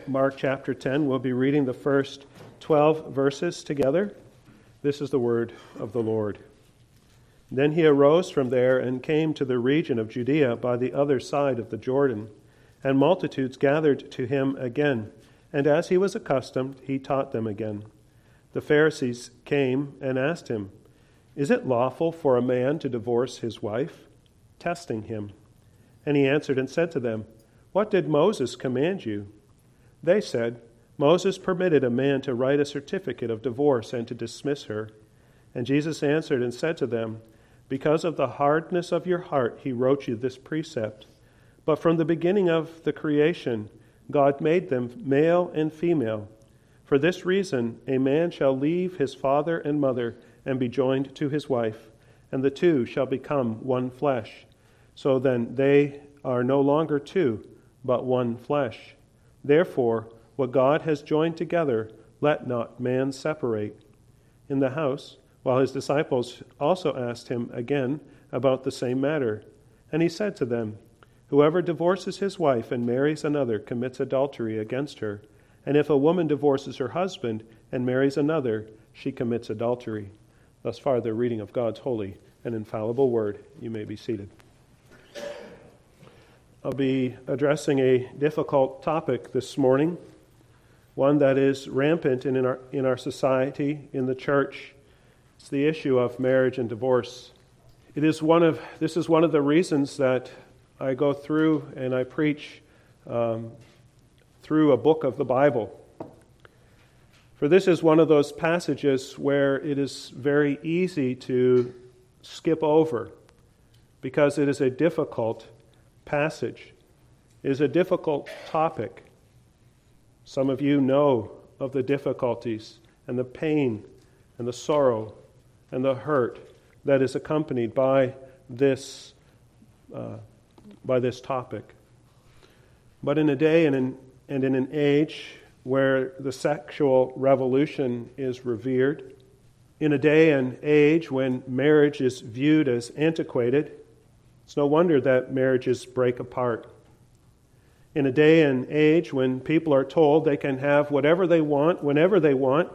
Mark chapter 10. We'll be reading the first 12 verses together. This is the word of the Lord. Then he arose from there and came to the region of Judea by the other side of the Jordan, and multitudes gathered to him again, and as he was accustomed, he taught them again. The Pharisees came and asked him, "Is it lawful for a man to divorce his wife?" testing him. And he answered and said to them, "What did Moses command you?" They said, "Moses permitted a man to write a certificate of divorce and to dismiss her." And Jesus answered and said to them, "Because of the hardness of your heart he wrote you this precept. But from the beginning of the creation God made them male and female. For this reason a man shall leave his father and mother and be joined to his wife, and the two shall become one flesh. So then they are no longer two, but one flesh. Therefore, what God has joined together, let not man separate." In the house, while his disciples also asked him again about the same matter, and he said to them, "Whoever divorces his wife and marries another commits adultery against her. And if a woman divorces her husband and marries another, she commits adultery." Thus far, the reading of God's holy and infallible word. You may be seated. I'll be addressing a difficult topic this morning, one that is rampant in our society, in the church. It's the issue of marriage and divorce. This is one of the reasons that I go through and I preach through a book of the Bible. For this is one of those passages where it is very easy to skip over because it is a difficult passage. It is a difficult topic. Some of you know of the difficulties and the pain and the sorrow and the hurt that is accompanied by this topic. But in a day and in an age where the sexual revolution is revered, in a day and age when marriage is viewed as antiquated, it's no wonder that marriages break apart. In a day and age when people are told they can have whatever they want, whenever they want,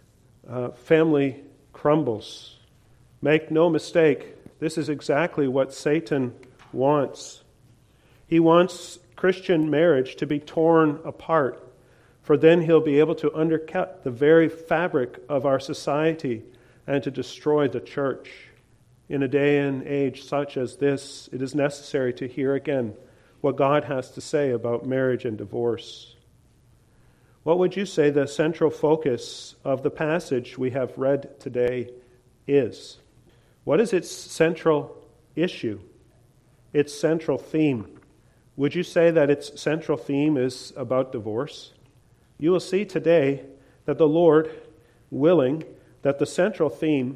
family crumbles. Make no mistake, this is exactly what Satan wants. He wants Christian marriage to be torn apart, for then he'll be able to undercut the very fabric of our society and to destroy the church. In a day and age such as this, it is necessary to hear again what God has to say about marriage and divorce. What would you say the central focus of the passage we have read today is? What is its central issue, its central theme? Would you say that its central theme is about divorce? You will see today that the Lord, willing, that the central theme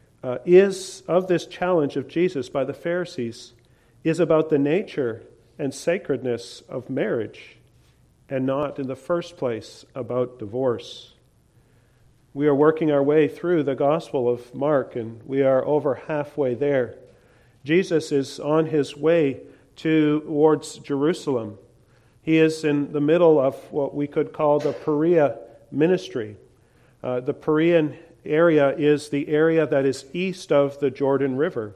is of this challenge of Jesus by the Pharisees is about the nature and sacredness of marriage and not in the first place about divorce. We are working our way through the Gospel of Mark and we are over halfway there. Jesus is on his way towards Jerusalem. He is in the middle of what we could call the Perea ministry. The Perean area is the area that is east of the Jordan River.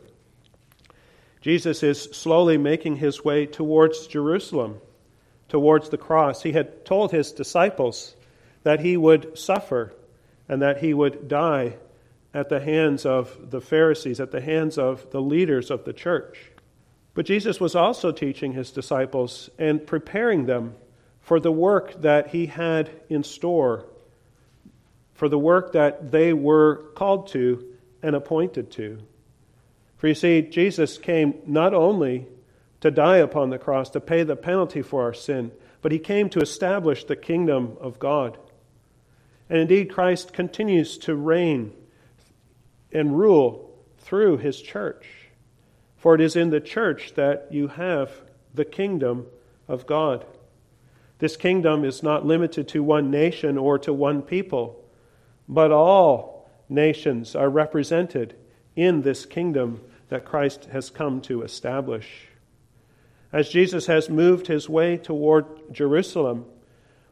Jesus is slowly making his way towards Jerusalem, towards the cross. He had told his disciples that he would suffer and that he would die at the hands of the Pharisees, at the hands of the leaders of the church. But Jesus was also teaching his disciples and preparing them for the work that he had in store, for the work that they were called to and appointed to. For you see, Jesus came not only to die upon the cross, to pay the penalty for our sin, but he came to establish the kingdom of God. And indeed, Christ continues to reign and rule through his church. For it is in the church that you have the kingdom of God. This kingdom is not limited to one nation or to one people, but all nations are represented in this kingdom that Christ has come to establish. As Jesus has moved his way toward Jerusalem,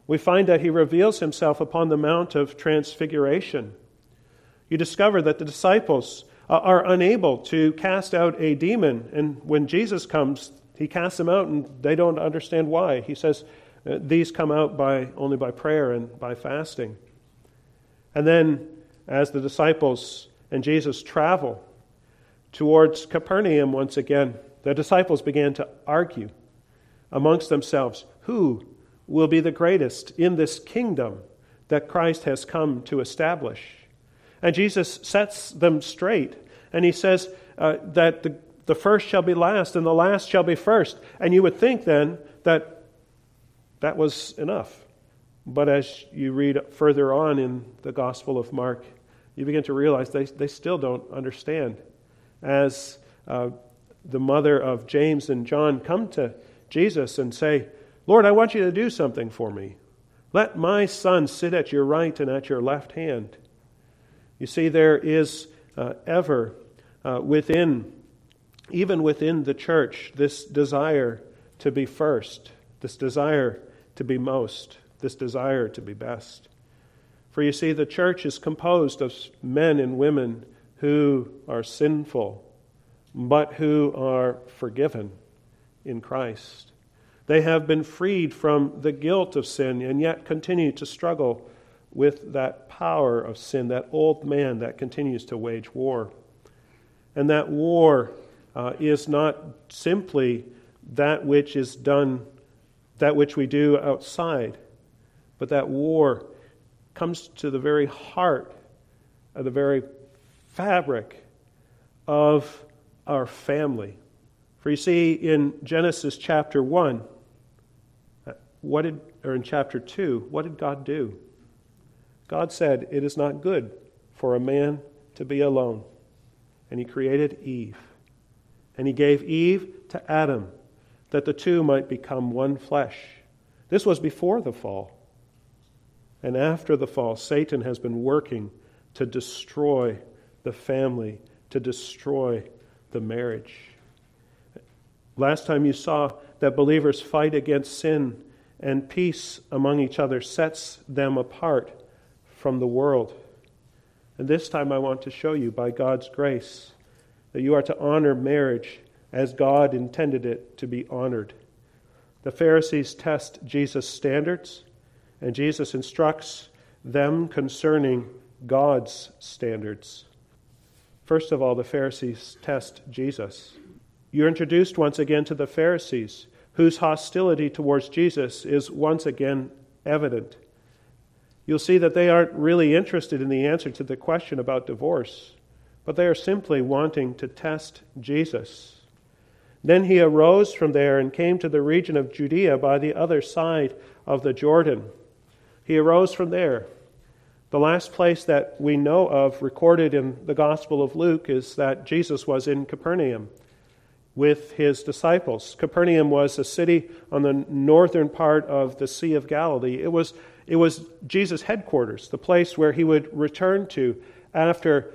we find that he reveals himself upon the Mount of Transfiguration. You discover that the disciples are unable to cast out a demon, and when Jesus comes, he casts them out, and they don't understand why. He says these come out only by prayer and by fasting. And then, as the disciples and Jesus travel towards Capernaum once again, the disciples began to argue amongst themselves, who will be the greatest in this kingdom that Christ has come to establish? And Jesus sets them straight, and he says that the first shall be last, and the last shall be first. And you would think then that that was enough. But as you read further on in the Gospel of Mark, you begin to realize they still don't understand. As the mother of James and John come to Jesus and say, Lord, I want you to do something for me. Let my son sit at your right and at your left hand. You see, there is ever even within the church, this desire to be first, this desire to be most, this desire to be best. For you see, the church is composed of men and women who are sinful, but who are forgiven in Christ. They have been freed from the guilt of sin and yet continue to struggle with that power of sin, that old man that continues to wage war. And that war is not simply that which is done, that which we do outside, but that war comes to the very heart of the very fabric of our family. For you see, in Genesis chapter 1, in chapter 2, what did God do? God said, it is not good for a man to be alone. And he created Eve. And he gave Eve to Adam, that the two might become one flesh. This was before the fall. And after the fall, Satan has been working to destroy the family, to destroy the marriage. Last time you saw that believers fight against sin, and peace among each other sets them apart from the world. And this time I want to show you, by God's grace, that you are to honor marriage as God intended it to be honored. The Pharisees test Jesus' standards, and Jesus instructs them concerning God's standards. First of all, the Pharisees test Jesus. You're introduced once again to the Pharisees, whose hostility towards Jesus is once again evident. You'll see that they aren't really interested in the answer to the question about divorce, but they are simply wanting to test Jesus. Then he arose from there and came to the region of Judea by the other side of the Jordan. He arose from there. The last place that we know of recorded in the Gospel of Luke is that Jesus was in Capernaum with his disciples. Capernaum was a city on the northern part of the Sea of Galilee. It was Jesus' headquarters, the place where he would return to after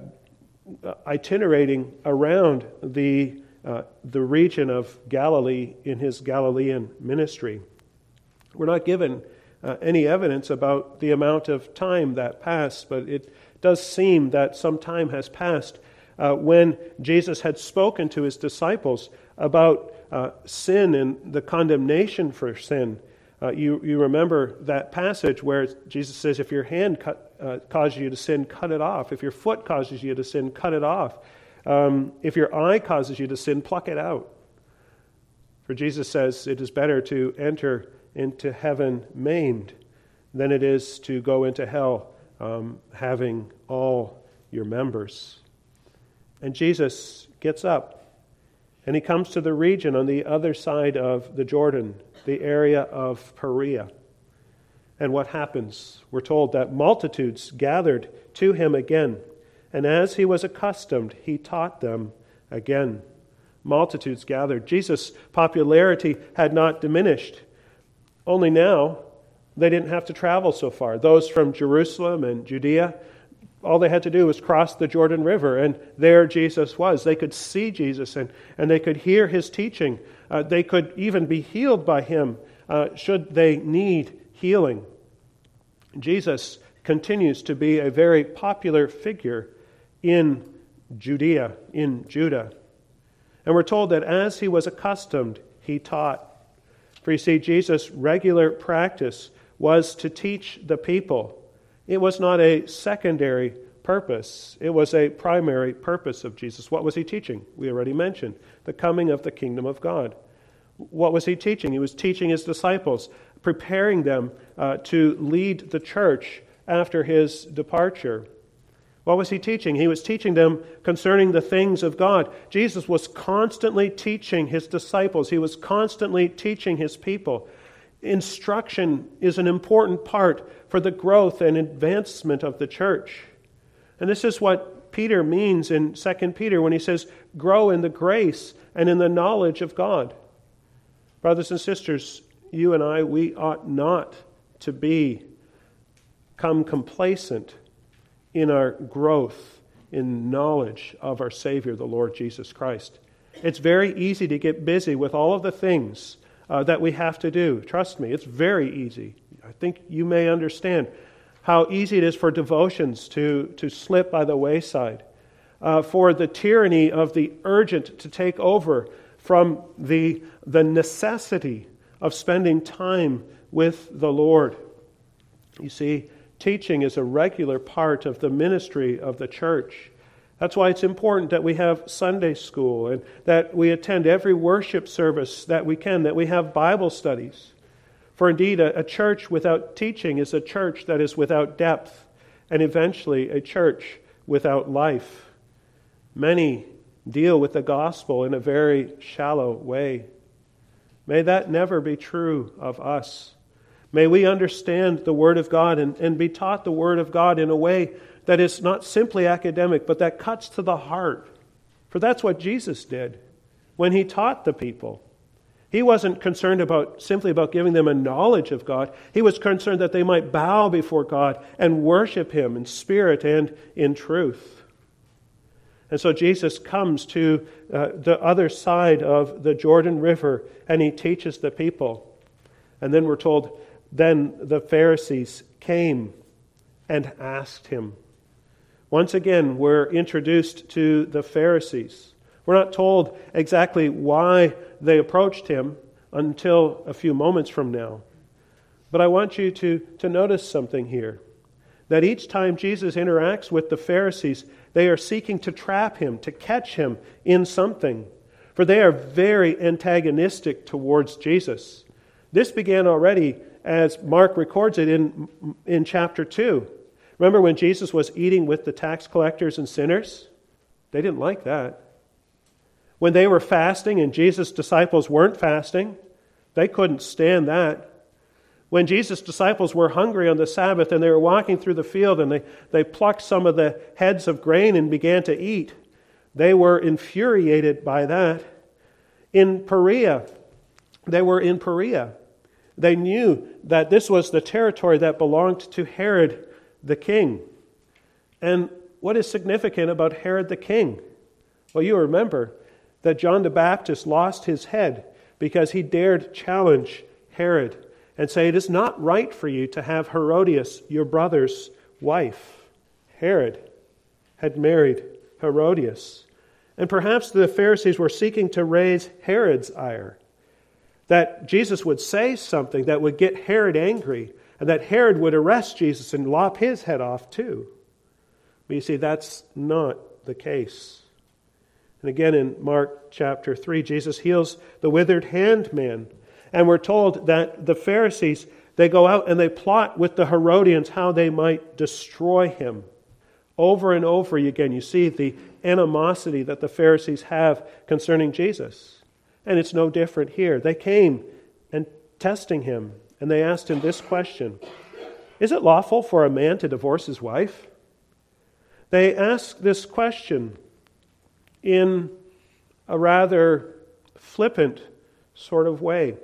itinerating around the region of Galilee in his Galilean ministry. We're not given any evidence about the amount of time that passed, but it does seem that some time has passed when Jesus had spoken to his disciples about sin and the condemnation for sin. You remember that passage where Jesus says, if your hand causes you to sin, cut it off. If your foot causes you to sin, cut it off. If your eye causes you to sin, pluck it out. For Jesus says it is better to enter into heaven maimed than it is to go into hell having all your members. And Jesus gets up and he comes to the region on the other side of the Jordan, the area of Perea. And what happens? We're told that multitudes gathered to him again, and as he was accustomed, he taught them again. Multitudes gathered. Jesus' popularity had not diminished. Only now, they didn't have to travel so far. Those from Jerusalem and Judea, all they had to do was cross the Jordan River, and there Jesus was. They could see Jesus, and they could hear his teaching. They could even be healed by him should they need healing. Jesus continues to be a very popular figure in Judea, in Judah. And we're told that as he was accustomed, he taught. For you see, Jesus' regular practice was to teach the people. It was not a secondary purpose. It was a primary purpose of Jesus. What was he teaching? We already mentioned the coming of the kingdom of God. What was he teaching? He was teaching his disciples, preparing them to lead the church after his departure. What was he teaching? He was teaching them concerning the things of God. Jesus was constantly teaching his disciples. He was constantly teaching his people. Instruction is an important part for the growth and advancement of the church. And this is what Peter means in 2 Peter when he says, grow in the grace and in the knowledge of God. Brothers and sisters, you and I, we ought not to become complacent in our growth in knowledge of our Savior, the Lord Jesus Christ. It's very easy to get busy with all of the things that we have to do. Trust me, it's very easy. I think you may understand how easy it is for devotions to slip by the wayside, for the tyranny of the urgent to take over from the necessity of spending time with the Lord. You see, teaching is a regular part of the ministry of the church. That's why it's important that we have Sunday school and that we attend every worship service that we can, that we have Bible studies. For indeed, a church without teaching is a church that is without depth, and eventually a church without life. Many deal with the gospel in a very shallow way. May that never be true of us. May we understand the Word of God and be taught the Word of God in a way that is not simply academic, but that cuts to the heart. For that's what Jesus did when he taught the people. He wasn't concerned simply about giving them a knowledge of God. He was concerned that they might bow before God and worship him in spirit and in truth. And so Jesus comes to the other side of the Jordan River and he teaches the people. And then we're told, then the Pharisees came and asked him. Once again, we're introduced to the Pharisees. We're not told exactly why they approached him until a few moments from now. But I want you to notice something here. That each time Jesus interacts with the Pharisees, they are seeking to trap him, to catch him in something. For they are very antagonistic towards Jesus. This began already as Mark records it in chapter 2. Remember when Jesus was eating with the tax collectors and sinners? They didn't like that. When they were fasting and Jesus' disciples weren't fasting, they couldn't stand that. When Jesus' disciples were hungry on the Sabbath and they were walking through the field and they plucked some of the heads of grain and began to eat, they were infuriated by that. In Perea, they were in Perea. They knew that this was the territory that belonged to Herod the king. And what is significant about Herod the king? Well, you remember that John the Baptist lost his head because he dared challenge Herod and say, it is not right for you to have Herodias, your brother's wife. Herod had married Herodias. And perhaps the Pharisees were seeking to raise Herod's ire. That Jesus would say something that would get Herod angry, and that Herod would arrest Jesus and lop his head off too. But you see, that's not the case. And again in Mark chapter 3, Jesus heals the withered hand man. And we're told that the Pharisees, they go out and they plot with the Herodians how they might destroy him. Over and over again, you see the animosity that the Pharisees have concerning Jesus. And it's no different here. They came and testing him, and they asked him this question: is it lawful for a man to divorce his wife? They asked this question in a rather flippant sort of way.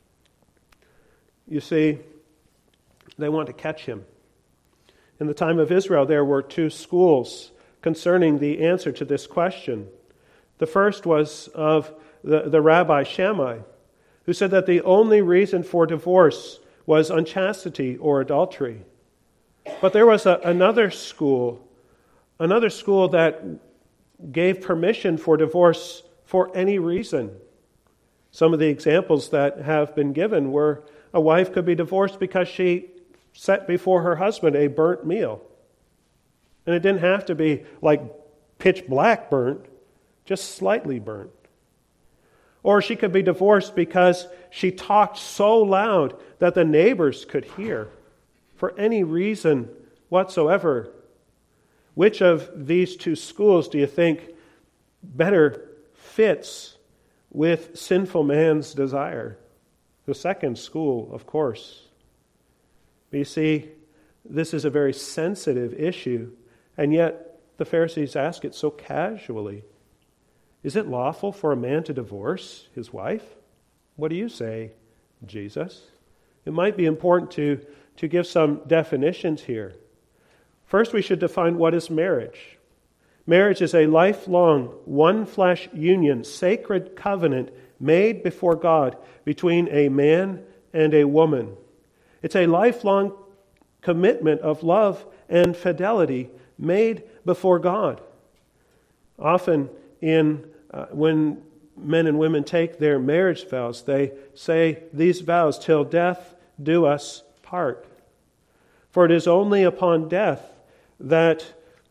You see, they want to catch him. In the time of Israel, there were two schools concerning the answer to this question. The first was of the Rabbi Shammai, who said that the only reason for divorce was unchastity or adultery. But there was another school that gave permission for divorce for any reason. Some of the examples that have been given were a wife could be divorced because she set before her husband a burnt meal. And it didn't have to be like pitch black burnt, just slightly burnt. Or she could be divorced because she talked so loud that the neighbors could hear, for any reason whatsoever. Which of these two schools do you think better fits with sinful man's desire? The second school, of course. But you see, this is a very sensitive issue, and yet the Pharisees ask it so casually. Is it lawful for a man to divorce his wife? What do you say, Jesus? It might be important to give some definitions here. First, we should define what is marriage. Marriage is a lifelong, one-flesh union, sacred covenant made before God between a man and a woman. It's a lifelong commitment of love and fidelity made before God. Often when men and women take their marriage vows, they say these vows, till death do us part. For it is only upon death that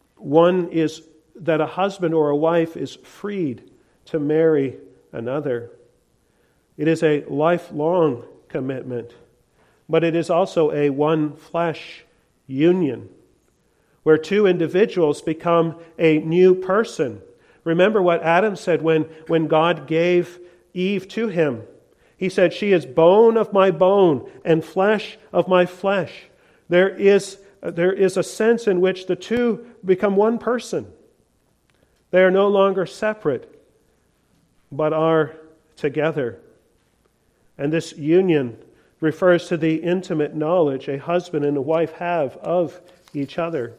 a husband or a wife is freed to marry another. It is a lifelong commitment, but it is also a one-flesh union where two individuals become a new person. Remember what Adam said when God gave Eve to him. He said, "She is bone of my bone and flesh of my flesh." There is a sense in which the two become one person. They are no longer separate, but are together. And this union refers to the intimate knowledge a husband and a wife have of each other.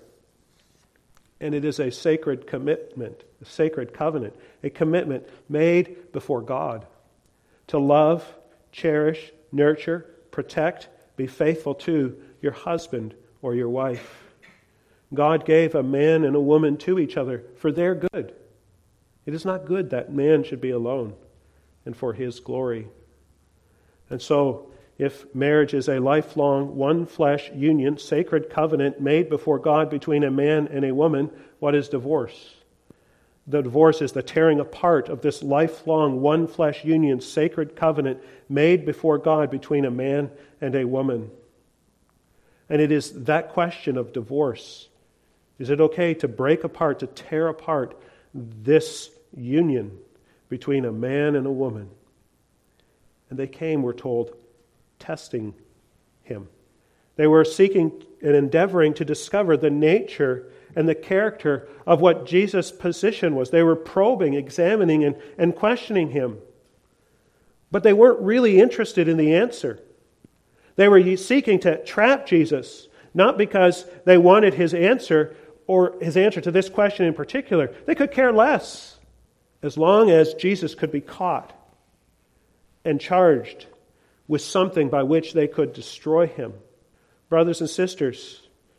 And it is a sacred commitment, a sacred covenant, a commitment made before God to love, cherish, nurture, protect, be faithful to your husband or your wife. God gave a man and a woman to each other for their good. It is not good that man should be alone, and for his glory. And so, if marriage is a lifelong, one-flesh union, sacred covenant made before God between a man and a woman, what is divorce? The divorce is the tearing apart of this lifelong, one-flesh union, sacred covenant made before God between a man and a woman. And it is that question of divorce. Is it okay to break apart, to tear apart this union between a man and a woman? And they came, we're told, testing him. They were seeking and endeavoring to discover the nature and the character of what Jesus' position was. They were probing, examining, and questioning him. But they weren't really interested in the answer. They were seeking to trap Jesus, not because they wanted his answer or his answer to this question in particular. They could care less as long as Jesus could be caught and charged with something by which they could destroy him. Brothers and sisters,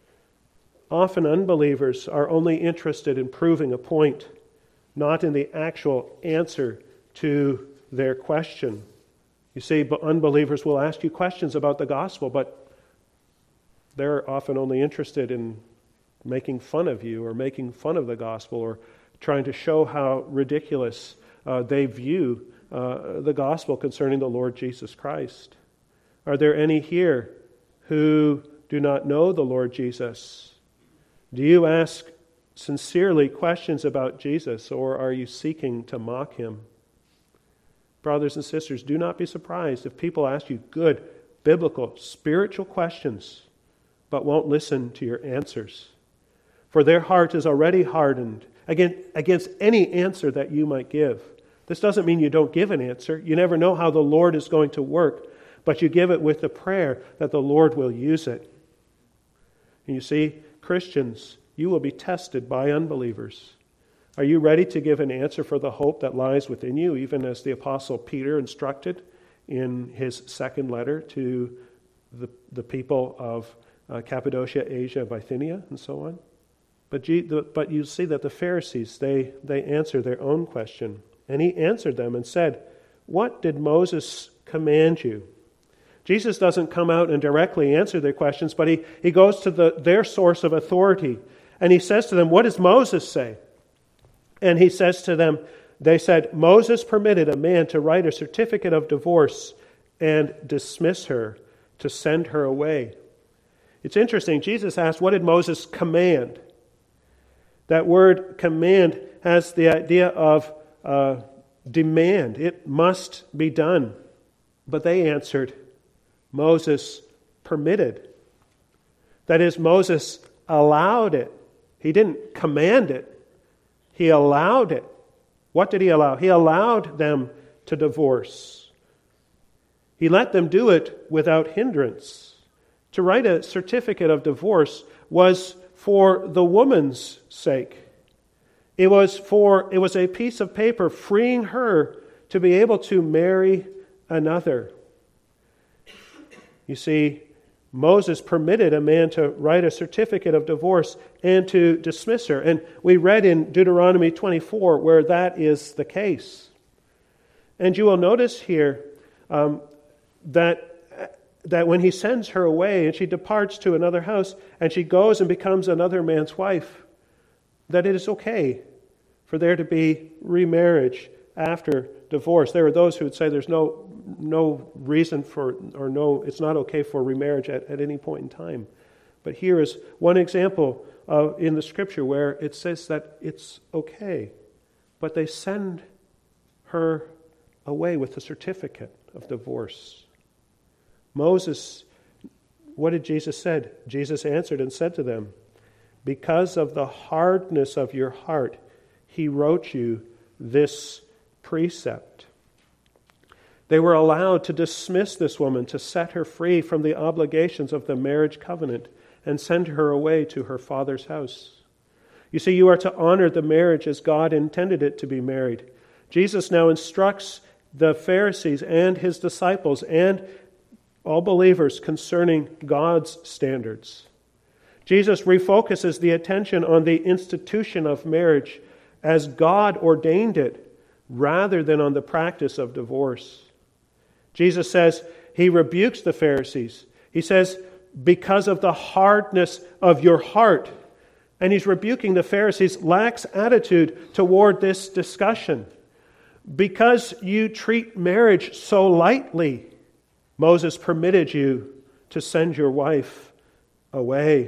often unbelievers are only interested in proving a point, not in the actual answer to their question. You see, unbelievers will ask you questions about the gospel, but they're often only interested in making fun of you or making fun of the gospel or trying to show how ridiculous they view the gospel concerning the Lord Jesus Christ. Are there any here who do not know the Lord Jesus? Do you ask sincerely questions about Jesus, or are you seeking to mock him? Brothers and sisters, do not be surprised if people ask you good, biblical, spiritual questions, but won't listen to your answers. For their heart is already hardened against any answer that you might give. This doesn't mean you don't give an answer. You never know how the Lord is going to work, but you give it with the prayer that the Lord will use it. And you see, Christians, you will be tested by unbelievers. Are you ready to give an answer for the hope that lies within you, even as the Apostle Peter instructed in his second letter to the people of Cappadocia, Asia, Bithynia, and so on. But you see that the Pharisees, they answer their own question. And he answered them and said, "What did Moses command you?" Jesus doesn't come out and directly answer their questions, but he goes to their source of authority. And he says to them, "What does Moses say?" And he says to them, they said, "Moses permitted a man to write a certificate of divorce and dismiss her, to send her away." It's interesting. Jesus asked, what did Moses command? That word command has the idea of demand. It must be done. But they answered, Moses permitted. That is, Moses allowed it. He didn't command it. He allowed it. What did he allow? He allowed them to divorce. He let them do it without hindrance. To write a certificate of divorce was for the woman's sake. It was a piece of paper freeing her to be able to marry another. You see, Moses permitted a man to write a certificate of divorce and to dismiss her. And we read in Deuteronomy 24 where that is the case. And you will notice here that when he sends her away and she departs to another house and she goes and becomes another man's wife, that it is okay for there to be remarriage after divorce. There are those who would say there's no reason for, or no, it's not okay for remarriage at any point in time. But here is one example in the Scripture where it says that it's okay. But they send her away with a certificate of divorce. Moses, what did Jesus said? Jesus answered and said to them, "Because of the hardness of your heart, he wrote you this precept." They were allowed to dismiss this woman, to set her free from the obligations of the marriage covenant and send her away to her father's house. You see, you are to honor the marriage as God intended it to be married. Jesus now instructs the Pharisees and his disciples and all believers concerning God's standards. Jesus refocuses the attention on the institution of marriage as God ordained it, rather than on the practice of divorce. Jesus says, he rebukes the Pharisees. He says, because of the hardness of your heart. And he's rebuking the Pharisees' lax attitude toward this discussion. Because you treat marriage so lightly, Moses permitted you to send your wife away.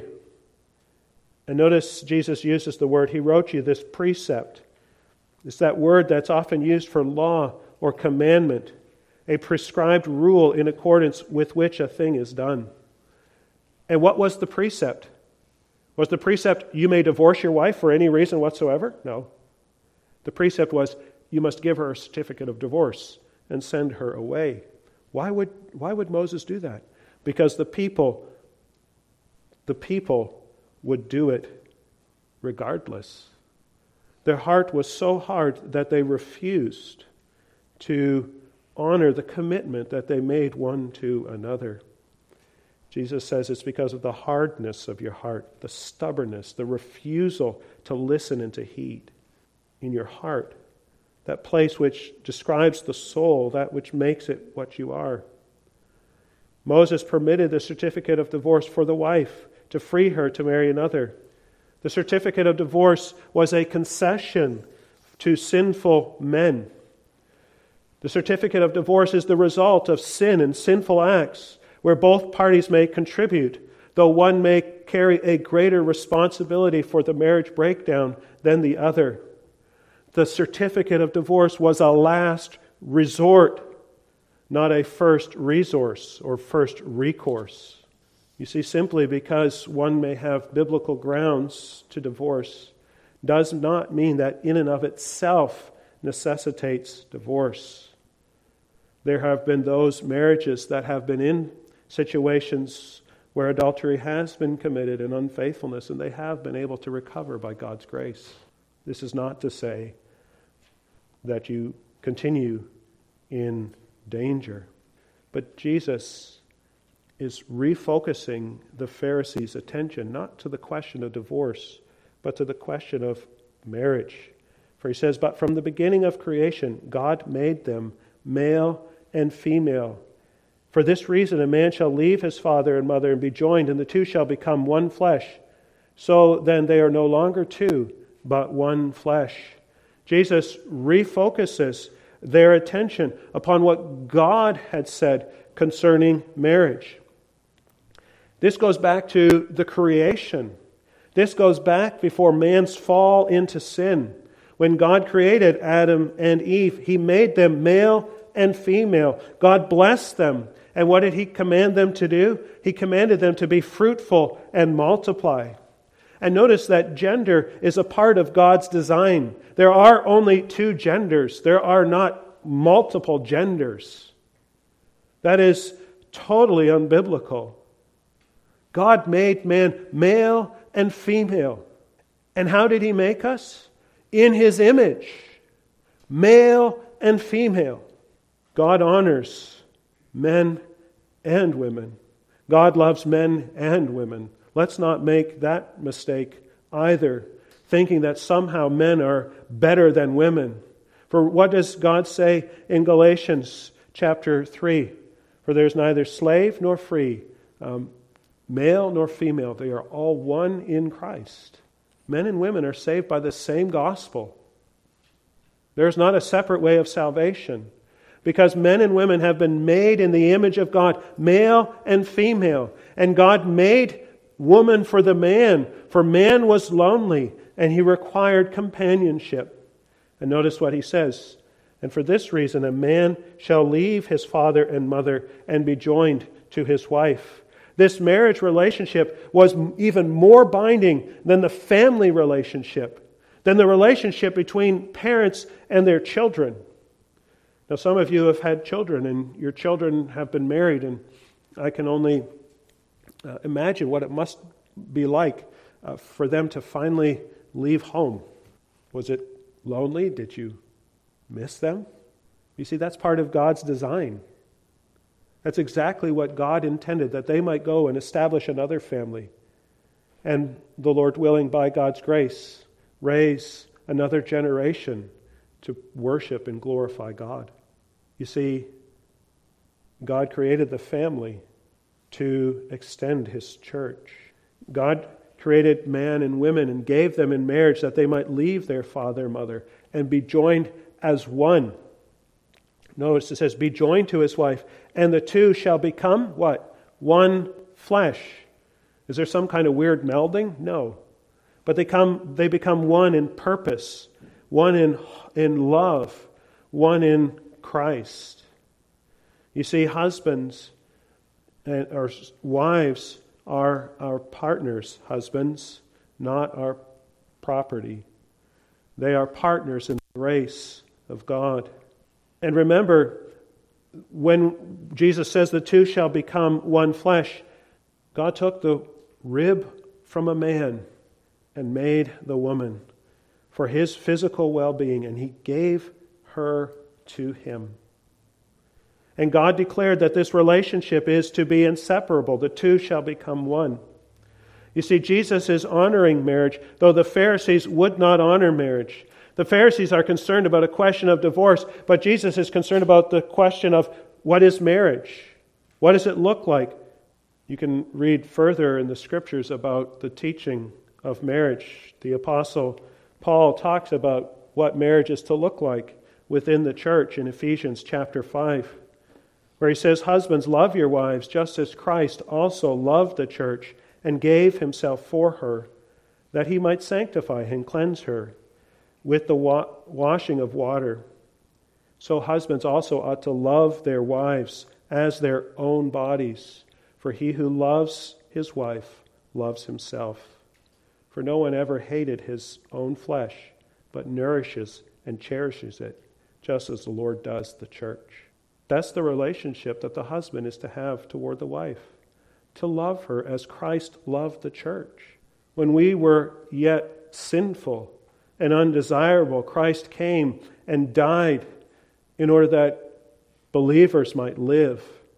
And notice Jesus uses the word, he wrote you this precept. It's that word that's often used for law or commandment, a prescribed rule in accordance with which a thing is done. And what was the precept? Was the precept, you may divorce your wife for any reason whatsoever? No. The precept was, you must give her a certificate of divorce and send her away. Why would Moses do that? Because the people would do it regardless. Their heart was so hard that they refused to honor the commitment that they made one to another. Jesus says it's because of the hardness of your heart, the stubbornness, the refusal to listen and to heed in your heart. That place which describes the soul, that which makes it what you are. Moses permitted the certificate of divorce for the wife to free her to marry another. The certificate of divorce was a concession to sinful men. The certificate of divorce is the result of sin and sinful acts where both parties may contribute, though one may carry a greater responsibility for the marriage breakdown than the other. The certificate of divorce was a last resort, not a first resource or first recourse. You see, simply because one may have biblical grounds to divorce does not mean that in and of itself necessitates divorce. There have been those marriages that have been in situations where adultery has been committed and unfaithfulness, and they have been able to recover by God's grace. This is not to say that you continue in danger. But Jesus is refocusing the Pharisees' attention not to the question of divorce, but to the question of marriage. For he says, "But from the beginning of creation, God made them male and female. For this reason, a man shall leave his father and mother and be joined, and the two shall become one flesh. So then they are no longer two, but one flesh." Jesus refocuses their attention upon what God had said concerning marriage. This goes back to the creation. This goes back before man's fall into sin. When God created Adam and Eve, He made them male and female. God blessed them. And what did He command them to do? He commanded them to be fruitful and multiply. And notice that gender is a part of God's design. There are only two genders. There are not multiple genders. That is totally unbiblical. God made man male and female. And how did He make us? In His image. Male and female. God honors men and women. God loves men and women. Let's not make that mistake either, thinking that somehow men are better than women. For what does God say in Galatians chapter 3? For there is neither slave nor free, male nor female. They are all one in Christ. Men and women are saved by the same gospel. There is not a separate way of salvation, because men and women have been made in the image of God, male and female. And God made woman for the man, for man was lonely, and he required companionship. And notice what he says, "And for this reason a man shall leave his father and mother and be joined to his wife." This marriage relationship was even more binding than the family relationship, than the relationship between parents and their children. Now, some of you have had children, and your children have been married, and I can only imagine what it must be like for them to finally leave home. Was it lonely? Did you miss them? You see, that's part of God's design. That's exactly what God intended, that they might go and establish another family. And the Lord willing, by God's grace, raise another generation to worship and glorify God. You see, God created the family to extend His church. God created man and women and gave them in marriage that they might leave their father and mother and be joined as one. Notice it says, "Be joined to his wife, and the two shall become" what? "One flesh." Is there some kind of weird melding? No. But they become one in purpose, one in love, one in Christ. You see, husbands or wives are our partners. Husbands, not our property. They are partners in the grace of God. And remember, when Jesus says the two shall become one flesh, God took the rib from a man and made the woman for His physical well-being, and He gave her to Him. And God declared that this relationship is to be inseparable. The two shall become one. You see, Jesus is honoring marriage, though the Pharisees would not honor marriage. The Pharisees are concerned about a question of divorce, but Jesus is concerned about the question of what is marriage? What does it look like? You can read further in the Scriptures about the teaching of marriage. The Apostle Paul talks about what marriage is to look like within the church in Ephesians chapter 5, where he says, "Husbands, love your wives, just as Christ also loved the church and gave Himself for her, that He might sanctify and cleanse her with the washing of water. So husbands also ought to love their wives as their own bodies. For he who loves his wife loves himself. For no one ever hated his own flesh, but nourishes and cherishes it, just as the Lord does the church." That's the relationship that the husband is to have toward the wife, to love her as Christ loved the church. When we were yet sinful and undesirable, Christ came and died in order that believers might live.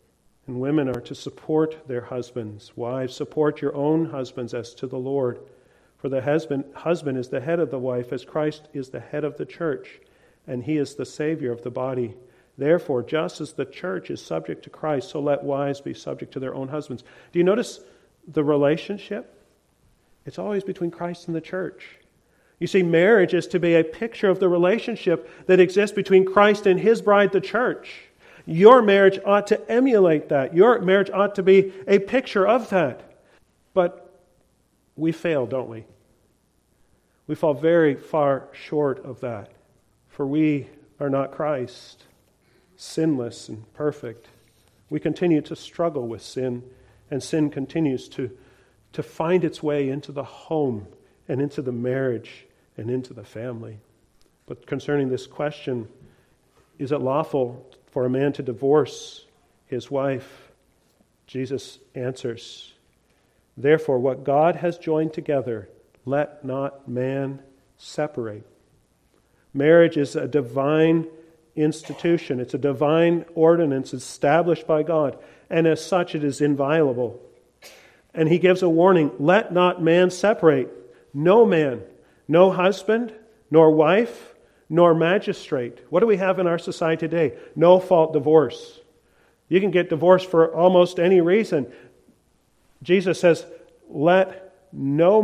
And women are to support their husbands. Wives, support your own husbands as to the Lord. For the husband is the head of the wife, as Christ is the head of the church, and he is the Savior of the body. Therefore, just as the church is subject to Christ, so let wives be subject to their own husbands. Do you notice the relationship? It's always between Christ and the church. You see, marriage is to be a picture of the relationship that exists between Christ and his bride, the church. Your marriage ought to emulate that. Your marriage ought to be a picture of that. But we fail, don't we? We fall very far short of that. For we are not Christ, sinless and perfect. We continue to struggle with sin, and sin continues to find its way into the home and into the marriage and into the family. But concerning this question, is it lawful for a man to divorce his wife? Jesus answers, therefore, what God has joined together, let not man separate. Marriage is a divine institution. It's a divine ordinance established by God, and as such it is inviolable. And he gives a warning, let not man separate. No man, no husband, nor wife, nor magistrate. What do we have in our society today? No-fault divorce. You can get divorced for almost any reason. Jesus says, let not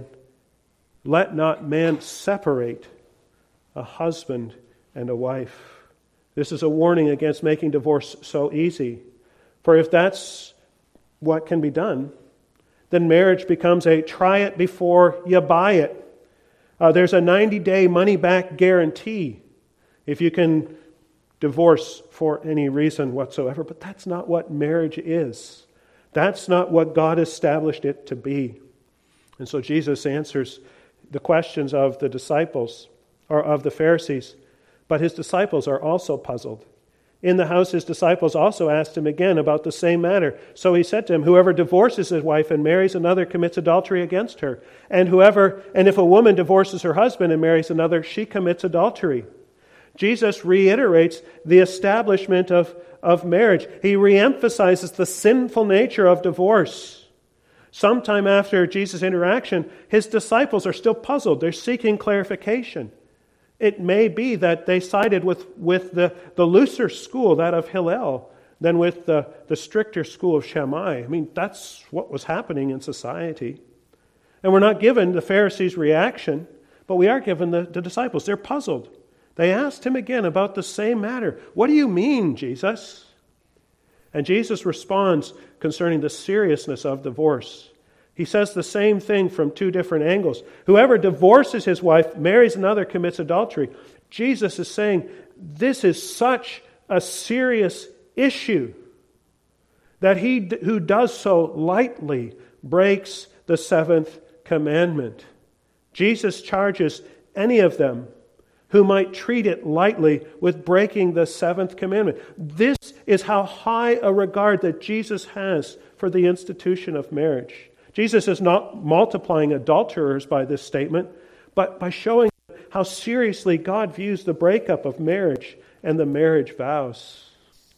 man separate a husband and a wife. This is a warning against making divorce so easy. For if that's what can be done, then marriage becomes a try it before you buy it. There's a 90-day money-back guarantee if you can divorce for any reason whatsoever. But that's not what marriage is. That's not what God established it to be. And so Jesus answers the questions of the disciples, or of the Pharisees. But his disciples are also puzzled. In the house, his disciples also asked him again about the same matter. So he said to him, whoever divorces his wife and marries another commits adultery against her. And if a woman divorces her husband and marries another, she commits adultery. Jesus reiterates the establishment of marriage. He reemphasizes the sinful nature of divorce. Sometime after Jesus' interaction, his disciples are still puzzled. They're seeking clarification. It may be that they sided with the looser school, that of Hillel, than with the stricter school of Shammai. I mean, that's what was happening in society. And we're not given the Pharisees' reaction, but we are given the disciples. They're puzzled. They asked him again about the same matter. What do you mean, Jesus? And Jesus responds concerning the seriousness of divorce. He says the same thing from two different angles. Whoever divorces his wife, marries another, commits adultery. Jesus is saying this is such a serious issue that he who does so lightly breaks the seventh commandment. Jesus charges any of them who might treat it lightly with breaking the seventh commandment. This is how high a regard that Jesus has for the institution of marriage. Jesus is not multiplying adulterers by this statement, but by showing how seriously God views the breakup of marriage and the marriage vows.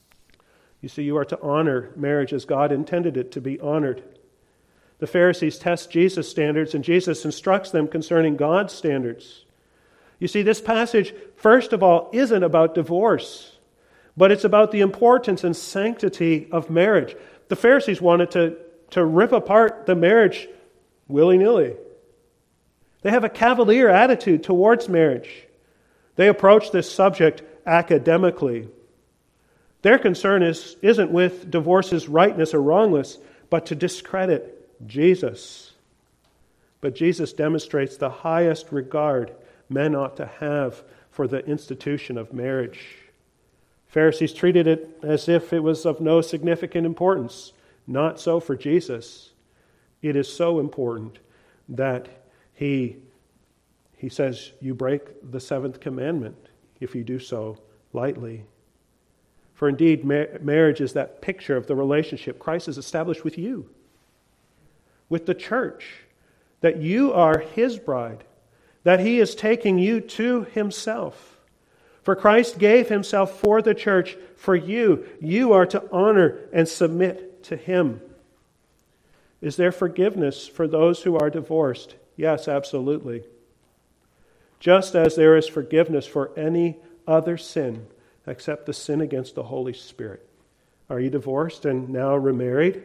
You see, you are to honor marriage as God intended it to be honored. The Pharisees test Jesus' standards, and Jesus instructs them concerning God's standards. You see, this passage, first of all, isn't about divorce, but it's about the importance and sanctity of marriage. The Pharisees wanted to rip apart the marriage willy-nilly. They have a cavalier attitude towards marriage. They approach this subject academically. Their concern isn't with divorce's rightness or wrongness, but to discredit Jesus. But Jesus demonstrates the highest regard men ought to have for the institution of marriage. Pharisees treated it as if it was of no significant importance. Not so for Jesus. It is so important that he says you break the seventh commandment if you do so lightly. For indeed, marriage is that picture of the relationship Christ has established with you, with the church, that you are his bride, that he is taking you to himself. For Christ gave himself for the church, for you. You are to honor and submit to him. Is there forgiveness for those who are divorced? Yes, absolutely. Just as there is forgiveness for any other sin except the sin against the Holy Spirit. Are you divorced and now remarried?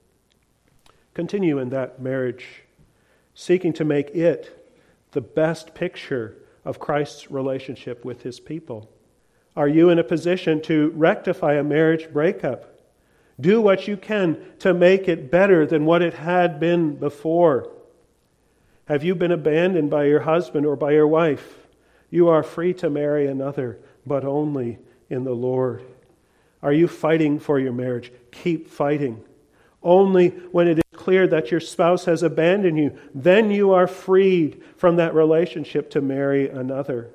Continue in that marriage, seeking to make it the best picture of Christ's relationship with his people. Are you in a position to rectify a marriage breakup? Do what you can to make it better than what it had been before. Have you been abandoned by your husband or by your wife? You are free to marry another, but only in the Lord. Are you fighting for your marriage? Keep fighting. Only when it is clear that your spouse has abandoned you, then you are freed from that relationship to marry another.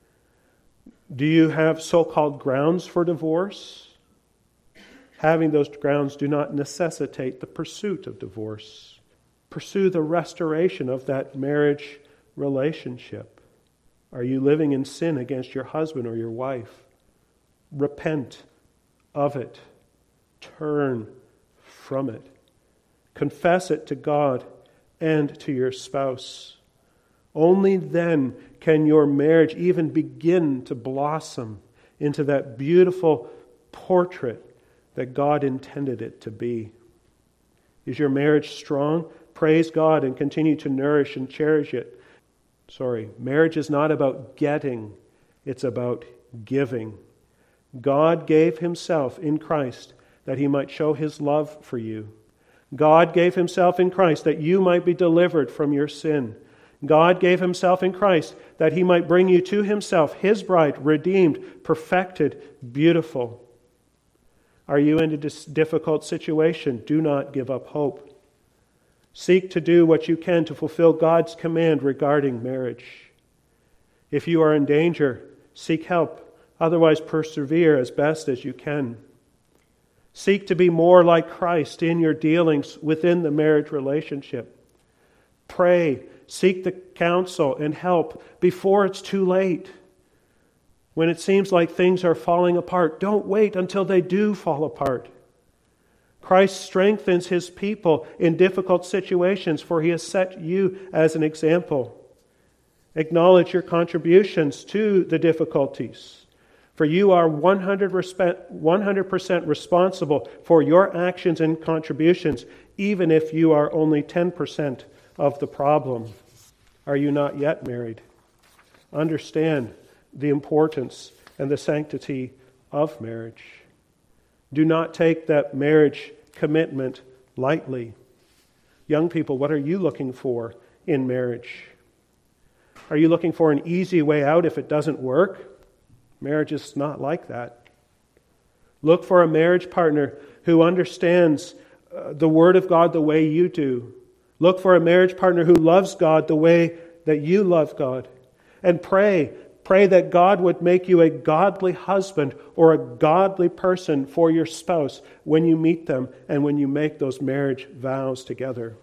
Do you have so-called grounds for divorce? Having those grounds do not necessitate the pursuit of divorce. Pursue the restoration of that marriage relationship. Are you living in sin against your husband or your wife? Repent of it. Turn from it. Confess it to God and to your spouse. Only then can your marriage even begin to blossom into that beautiful portrait that God intended it to be. Is your marriage strong? Praise God and continue to nourish and cherish it. Marriage is not about getting, it's about giving. God gave himself in Christ that he might show his love for you. God gave himself in Christ that you might be delivered from your sin. God gave himself in Christ that he might bring you to himself, his bride, redeemed, perfected, beautiful. Are you in a difficult situation? Do not give up hope. Seek to do what you can to fulfill God's command regarding marriage. If you are in danger, seek help. Otherwise, persevere as best as you can. Seek to be more like Christ in your dealings within the marriage relationship. Pray, seek the counsel and help before it's too late. When it seems like things are falling apart, don't wait until they do fall apart. Christ strengthens his people in difficult situations, for he has set you as an example. Acknowledge your contributions to the difficulties, for you are 100% responsible for your actions and contributions, even if you are only 10% of the problem. Are you not yet married? Understand the importance and the sanctity of marriage. Do not take that marriage commitment lightly. Young people, what are you looking for in marriage? Are you looking for an easy way out if it doesn't work? Marriage is not like that. Look for a marriage partner who understands the Word of God the way you do. Look for a marriage partner who loves God the way that you love God. And pray that God would make you a godly husband or a godly person for your spouse when you meet them and when you make those marriage vows together.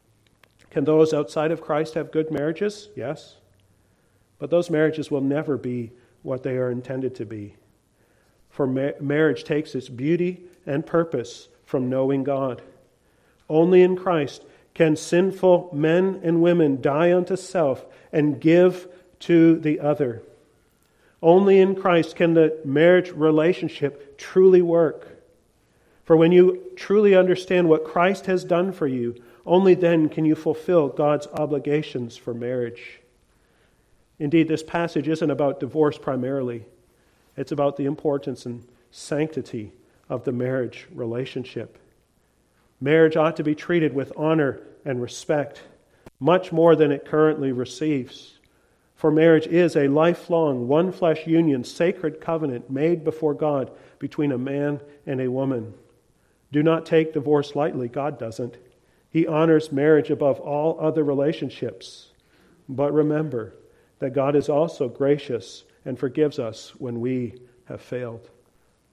Can those outside of Christ have good marriages? Yes. But those marriages will never be what they are intended to be. For marriage takes its beauty and purpose from knowing God. Only in Christ can sinful men and women die unto self and give to the other. Only in Christ can the marriage relationship truly work. For when you truly understand what Christ has done for you, only then can you fulfill God's obligations for marriage. Indeed, this passage isn't about divorce primarily. It's about the importance and sanctity of the marriage relationship. Marriage ought to be treated with honor and respect, much more than it currently receives. For marriage is a lifelong, one-flesh union, sacred covenant made before God between a man and a woman. Do not take divorce lightly. God doesn't. He honors marriage above all other relationships. But remember that God is also gracious and forgives us when we have failed.